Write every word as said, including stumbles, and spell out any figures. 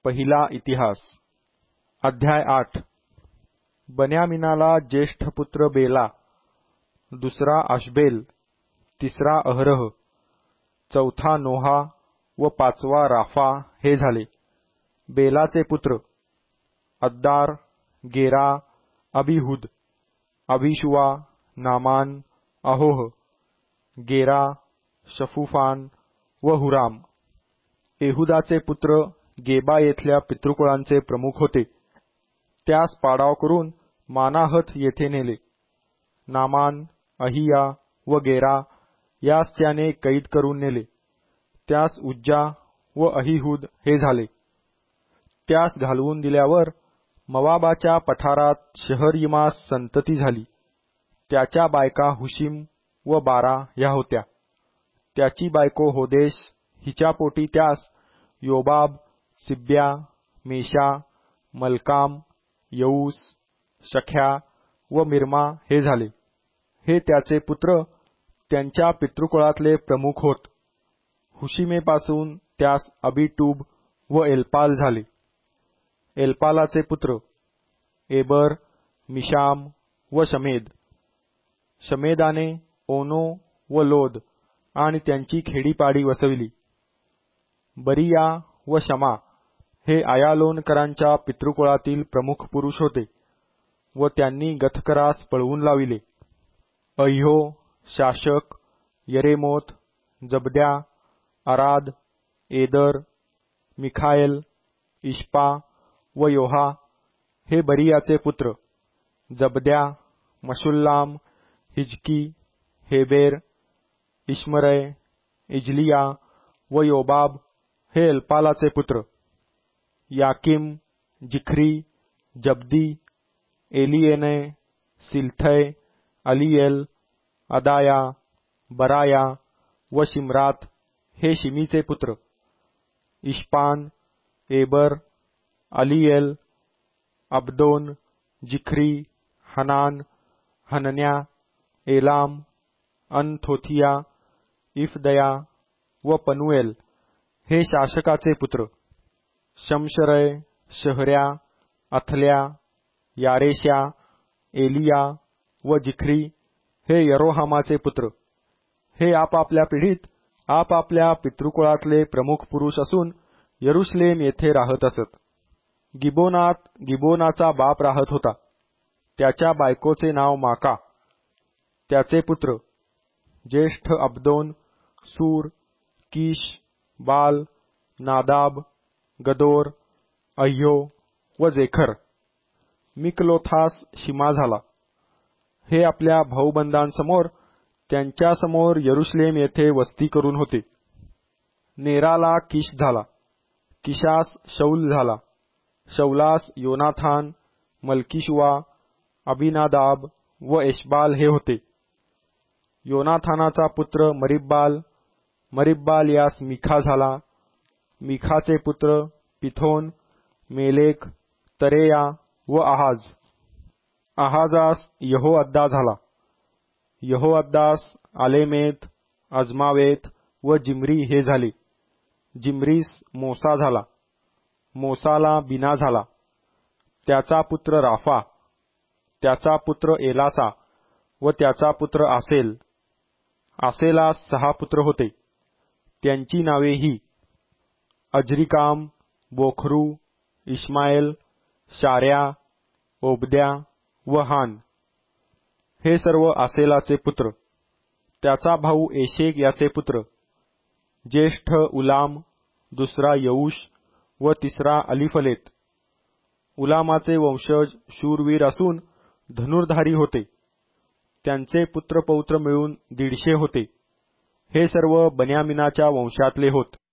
पहिला इतिहास अध्याय आठ। बन्यामीनाला ज्येष्ठ पुत्र बेला, दुसरा आशबेल, तिसरा अहरह, चौथा नोहा व पाचवा राफा हे झाले। बेलाचे पुत्र अद्दार, गेरा, अबिहूद, अबिशुवा, नामान, अहोह, गेरा, शफुफान व हुराम। एहुदाचे पुत्र गेबा येथल्या पितृकुळांचे प्रमुख होते। त्यास पाडाव करून मानाहत येथे नेले। नामान, अहिया व गेरा यास त्याने कैद करून नेले। त्यास उज्जा व अहिहूद हे झाले। त्यास घालवून दिल्यावर मवाबाच्या पठारात शहरयिमास संतती झाली। त्याच्या बायका हुशीम व बारा ह्या होत्या। त्याची बायको होदेश, हिच्या पोटी त्यास योबाब, सिब्या, मेशा, मलकाम, यऊस, शख्या व मिर्मा हे झाले। हे त्याचे पुत्र त्यांच्या पितृकुळातले प्रमुख होत। हुशीमेपासून त्यास अबिटूब व एल्पाल झाले। एल्पालाचे पुत्र एबर, मिशाम व शमेद। शमेदाने ओनो व लोद आणि त्यांची खेडीपाडी वसविली। बरिया व शमा हे आयालोनकरांच्या पितृकुळातील प्रमुख पुरुष होते व त्यांनी गथकरास पळवून लाविले। अह्यो, शाशक, यरेमोत, जबद्या, अराद, एदर, मिखाएल, इश्पा व योहा हे बरियाचे पुत्र। जबद्या, मशुल्लाम, हिजकी, हेबेर, इश्मरय, इजलिया व योबाब हे एल्पालाचे पुत्र। याकिम, जिख्री, जब्दी, एलिएने, सिल्थय, अलिएल, अदाया, बराया व शिमरात हे शिमीचे पुत्र। इश्पान, एबर, अलिएल, अब्दोन, जिख्री, हनान, हनन्या, एलाम, अनथोथिया, इफदया व पनुएल हे शासकाचे पुत्र। शमशरय, शहर्या, अथल्या, यारेश्या, एलिया व जिख्री हे यरोहामाचे पुत्र। हे आपापल्या पिढीत आपापल्या पितृकुळातले प्रमुख पुरुष असून यरुशलेम येथे राहत असत। गिबोनात गिबोनाचा बाप राहत होता। त्याच्या बायकोचे नाव माका। त्याचे पुत्र ज्येष्ठ अब्दोन, सूर, कीश, बाल, नादाब, गदोर, अह्यो व जेखर। मिकलोथास शिमा झाला। हे आपल्या भाऊबंदांसमोर त्यांच्यासमोर यरुशलेम येथे वस्ती करून होते। नेराला किश झाला। किशास शौल झाला। शौलास योनाथान, मलकीशुआ, अबिनादाब व एशबाल हे होते। योनाथानाचा पुत्र मरिब्बाल, मरिब्बाल यास मिखा झाला। मिखाचे पुत्र पिथोन, मेलेक, तरेया व आहाज। आहाजास यहोअद्दा झाला। यहोअद्दास आलेमेत, अजमावेत व जिम्री हे झाले। जिम्रीस मोसा झाला। मोसाला बिना झाला। त्याचा पुत्र राफा। त्याचा पुत्र एलासा व त्याचा पुत्र आसेल। आसेलास सहा पुत्र होते। त्यांची नावे ही अजरिकाम, बोखरू, इश्माएल, शार्या, ओबद्या व हान हे सर्व आसेलाचे पुत्र। त्याचा भाऊ एशेक याचे पुत्र। ज्येष्ठ उलाम, दुसरा यऊश व तिसरा अलिफलेत। उलामाचे वंशज शूरवीर असून धनुर्धारी होते। त्यांचे पुत्रपौत्र मिळून दीडशे होते। हे सर्व बन्यामीनाच्या वंशातले होत।